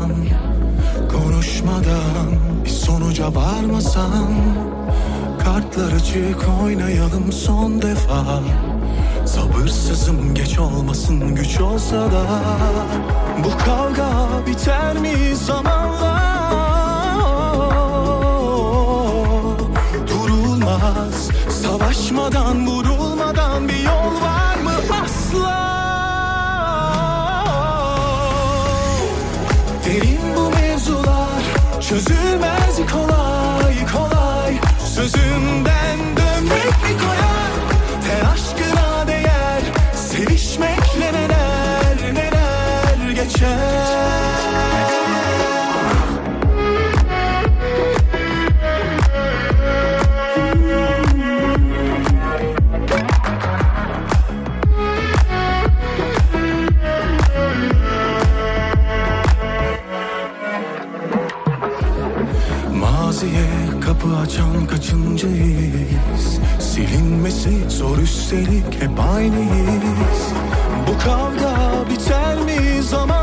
konuşmadan bir sonuca varmasan, kartlar açık oynayalım son defa. Sabırsızım, geç olmasın, güç olsa da. Bu kavga biter mi zamanla? Durulmaz, savaşmadan, vurulmadan bir yol var mı asla? Derin bu mevzular, çözülmez kolay kolay. Sözümden dönmek mi kolay? Her aşkına değer, sevişmekle neler neler geçer. Maziye kapı açan kaçıncıyız? Silinmesi zor, üstelik hep aynıyız. Bu kavga biter mi zaman?